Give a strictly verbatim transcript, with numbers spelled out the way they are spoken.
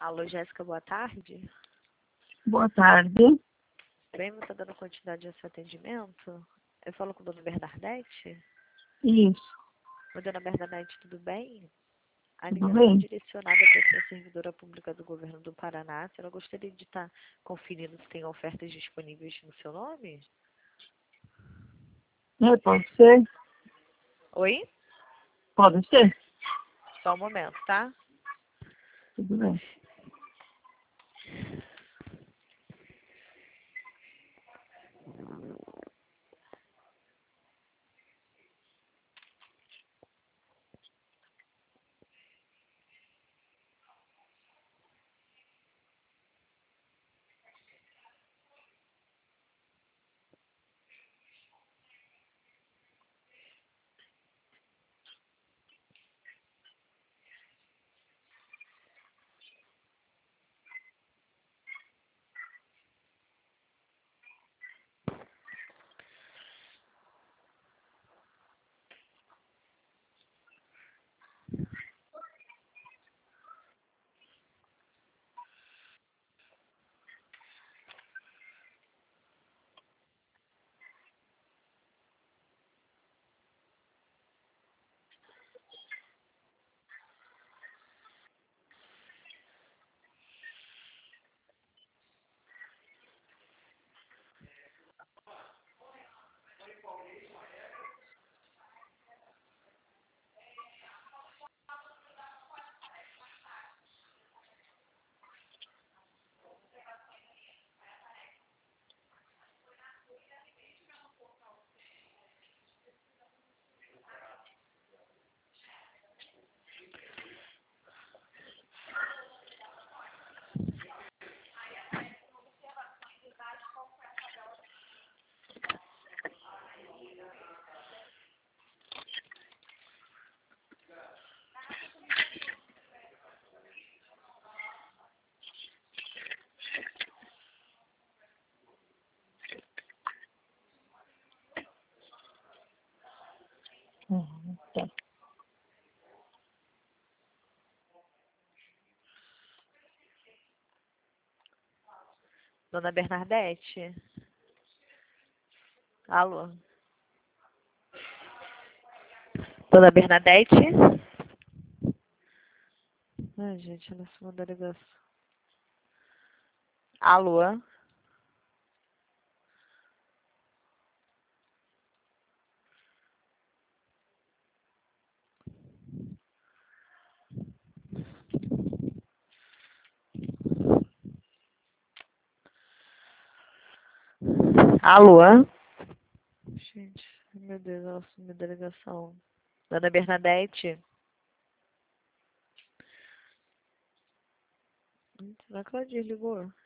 Alô, Jéssica, boa tarde. Boa tarde. Bem, você está dando continuidade ao seu atendimento? Eu falo com a dona Bernadette. Isso, Oi, dona Bernadette, tudo bem? A tudo ligação é bem? direcionada para ser servidora pública do governo do Paraná. A senhora gostaria de estar conferindo se tem ofertas disponíveis no seu nome? É, pode ser? Oi? Pode ser? Só um momento, tá? Tudo bem. Uhum, tá. Dona Bernadette? Alô? Dona Bernadette? Ai, gente, ela se mandou ligação. Alô? Alô? Gente, meu Deus, ela sumiu da ligação. Dona Bernadette? Hum, Será que ela desligou?